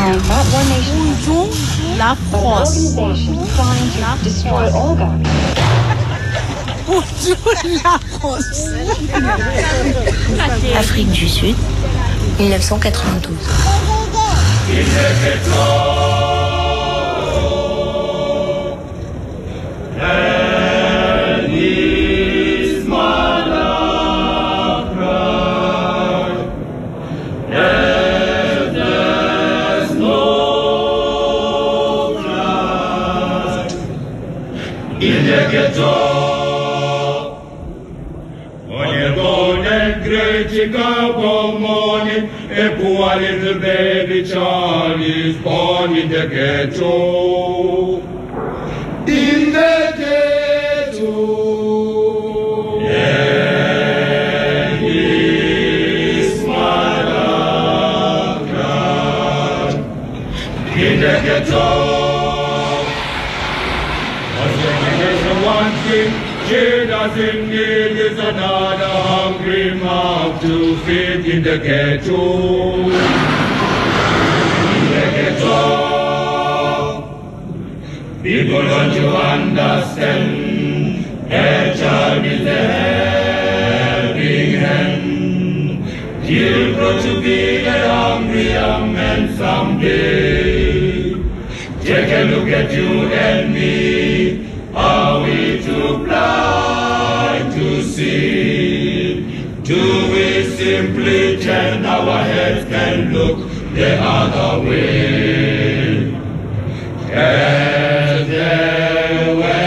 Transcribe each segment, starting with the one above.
Not one nation. Bonjour, la But an France. organization trying to destroy all government. Bonjour, la France. Afrique du Sud, 1992. In the ghetto, on your golden great Chicago morning, a poor little baby child is born in the ghetto. In the ghetto, and his mother cried. In the ghetto. One thing she doesn't need is another hungry mouth to feed in the ghetto. In the ghetto, people don't you understand? A child is a helping hand. He'll grow to be a hungry young man someday. Take a look at you and me. Are we too blind to see? Do we simply turn our heads and look the other way? As they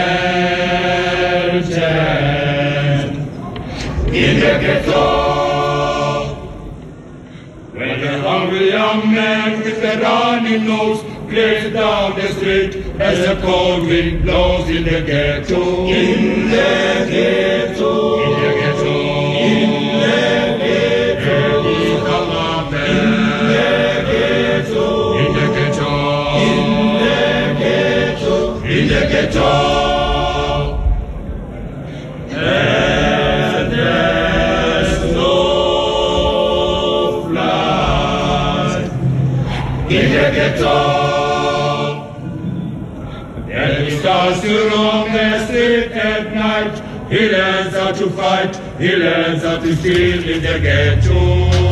well turn in the ghetto, when the hungry young man with the running nose plays down the street as the cold wind blows in the ghetto. In the ghetto. In the ghetto. In the ghetto. In the ghetto. In the ghetto. In the ghetto. In the ghetto. And there's no fly in the ghetto. Then he starts to roam the street at night. He learns how to fight. He learns how to steal in the ghetto.